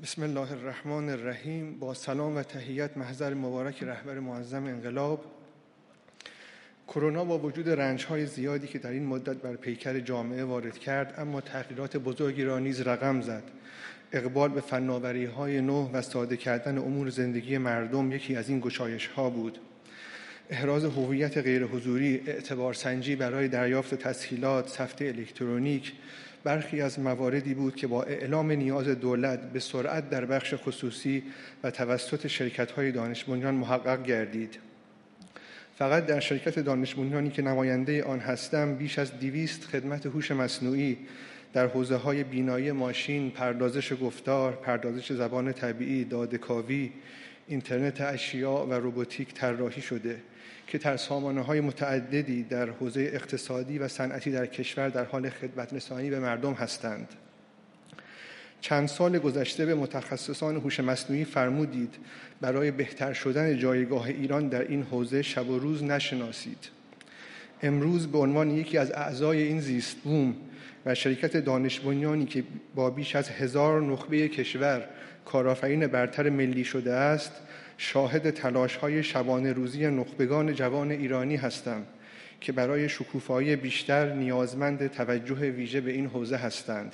بسم الله الرحمن الرحیم. با سلام و تحیت محضر مبارک رهبر معظم انقلاب. کرونا با وجود رنج‌های زیادی که در این مدت بر پیکر جامعه وارد کرد، اما تغییرات بزرگی را نیز رقم زد. اقبال به فناوری‌های نو و ساده کردن امور زندگی مردم یکی از این گشایش‌ها بود. احراز هویت غیرحضوری، اعتبار سنجی برای دریافت تسهیلات، ثبت الکترونیک برخی از مواردی بود که با اعلام نیاز دولت به سرعت در بخش خصوصی و توسط شرکت‌های دانش بنیان محقق گردید. فقط در شرکت دانش بنیانی که نماینده آن هستم، بیش از 200 خدمت هوش مصنوعی در حوزه‌های بینایی ماشین، پردازش گفتار، پردازش زبان طبیعی، داده‌کاوی، اینترنت اشیا و روباتیک طراحی شده که در سامانه‌های متعددی در حوزه اقتصادی و صنعتی در کشور در حال خدمت رسانی به مردم هستند. چند سال گذشته به متخصصان هوش مصنوعی فرمودید برای بهتر شدن جایگاه ایران در این حوزه شب و روز نشناسید. امروز به عنوان یکی از اعضای این زیست بوم و شرکت دانش بنیانی که با بیش از 1000 نخبه کشور کارآفرین برتر ملی شده است، شاهد تلاش‌های شبانه روزی نخبگان جوان ایرانی هستم که برای شکوفایی بیشتر نیازمند توجه ویژه به این حوزه هستند.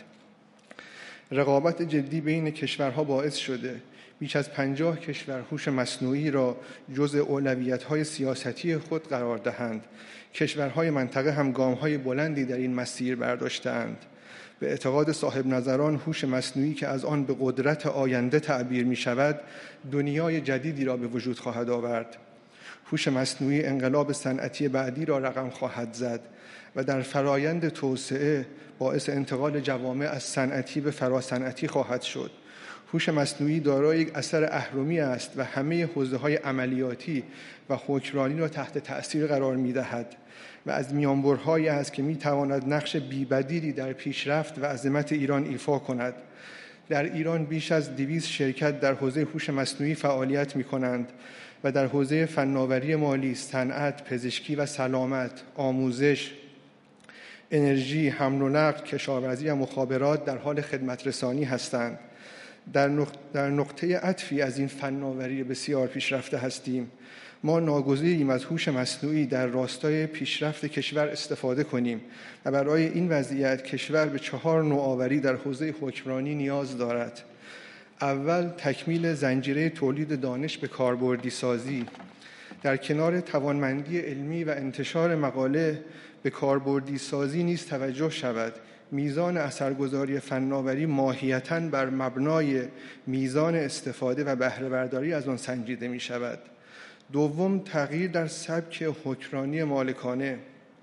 رقابت جدی بین کشورها باعث شده بیش از 50 کشور هوش مصنوعی را جزء اولویت‌های سیاستی خود قرار دهند. کشورهای منطقه هم گام‌های بلندی در این مسیر برداشته‌اند. به اعتقاد صاحب نظران، هوش مصنوعی که از آن به قدرت آینده تعبیر می شود، دنیای جدیدی را به وجود خواهد آورد. هوش مصنوعی انقلاب صنعتی بعدی را رقم خواهد زد و در فرایند توسعه باعث انتقال جوامع از صنعتی به فراصنعتی خواهد شد. هوش مصنوعی دارای یک اثر اهرمی است و همه حوزه‌های عملیاتی و حکمرانی را تحت تأثیر قرار می‌دهد و از میانبرهایی است که می‌تواند نقش بی‌بدیلی در پیشرفت و عظمت ایران ایفا کند. در ایران بیش از 200 شرکت در حوزه هوش مصنوعی فعالیت می‌کنند و در حوزه فناوری مالی، صنعت، پزشکی و سلامت، آموزش، انرژی، حمل و نقل، کشاورزی و مخابرات در حال خدمت رسانی هستند. در نقطه عطفی از این فناوری بسیار پیشرفته هستیم. ما ناگزیریم از هوش مصنوعی در راستای پیشرفت کشور استفاده کنیم و برای این وضعیت کشور به 4 نوآوری در حوزه حکمرانی نیاز دارد. اول، تکمیل زنجیره تولید دانش به کاربردی سازی. در کنار توانمندی علمی و انتشار مقاله، به کاربردی سازی نیز توجه شود. میزان اثرگذاری فناوری ماهیتاً بر مبنای میزان استفاده و بهره برداری از آن سنجیده می شود. دوم، تغییر در سبک حکمرانی مالکانه.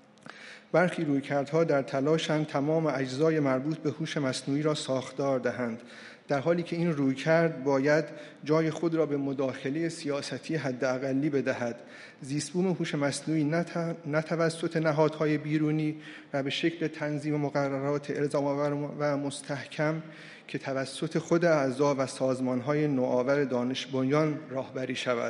برخی رویکردها در تلاشند تمام اجزای مربوط به هوش مصنوعی را ساختار دهند، در حالی که این رویکرد باید جای خود را به مداخله سیاستی حداقلی بدهد. زیستبوم هوش مصنوعی نه توسط نهادهای بیرونی و به شکل تنظیم مقررات الزام‌آور و مستحکم که توسط خود اعضا و سازمان‌های نوآور دانش بنیان راهبری شود.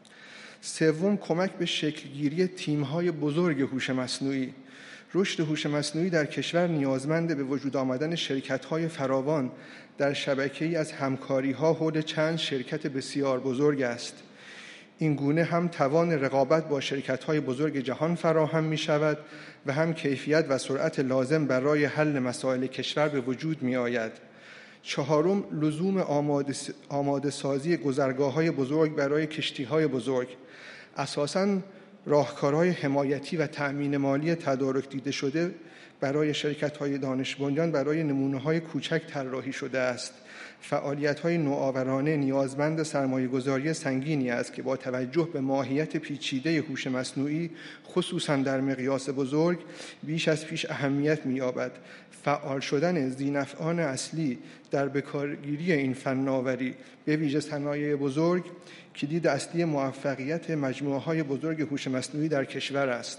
سوم، کمک به شکلگیری تیم‌های بزرگ هوش مصنوعی. رشد هوش مصنوعی در کشور نیازمند به وجود آمدن شرکت‌های فراوان در شبکه‌ای از همکاری‌ها حول چند شرکت بسیار بزرگ است. این گونه هم توان رقابت با شرکت‌های بزرگ جهان فراهم می‌شود و هم کیفیت و سرعت لازم برای حل مسائل کشور به وجود می‌آید. چهارم، لزوم آماده سازی گذرگاه‌های بزرگ برای کشتی‌های بزرگ. اساساً راهکارهای حمایتی و تأمین مالی تدارک دیده شده برای شرکت‌های دانش بنیان برای نمونه‌های کوچک طراحی شده است. فعالیت‌های نوآورانه نیازمند سرمایه‌گذاری سنگینی است که با توجه به ماهیت پیچیده هوش مصنوعی، خصوصاً در مقیاس بزرگ، بیش از پیش اهمیت می‌یابد. فعال شدن ذی‌نفعان اصلی در بکارگیری این فناوری، به ویژه صنایع بزرگ، کلید اصلی موفقیت مجموعه‌های بزرگ هوش مصنوعی در کشور است.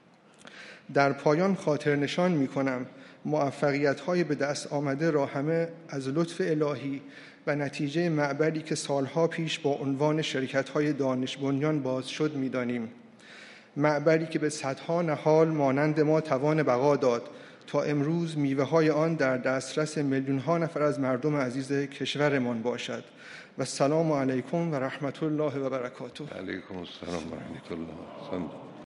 در پایان خاطر نشان می‌کنم موفقیت‌های به دست آمده را همه از لطف الهی و نتیجه معبری که سالها پیش با عنوان شرکت‌های دانش بنیان باز شد می‌دانیم. معبری که به صدها نهال مانند ما توان بقا داد تا امروز میوه های آن در دسترس میلیون ها نفر از مردم عزیز کشورمان باشد. و السلام علیکم و رحمت الله و برکاته. علیکم السلام و رحمت الله.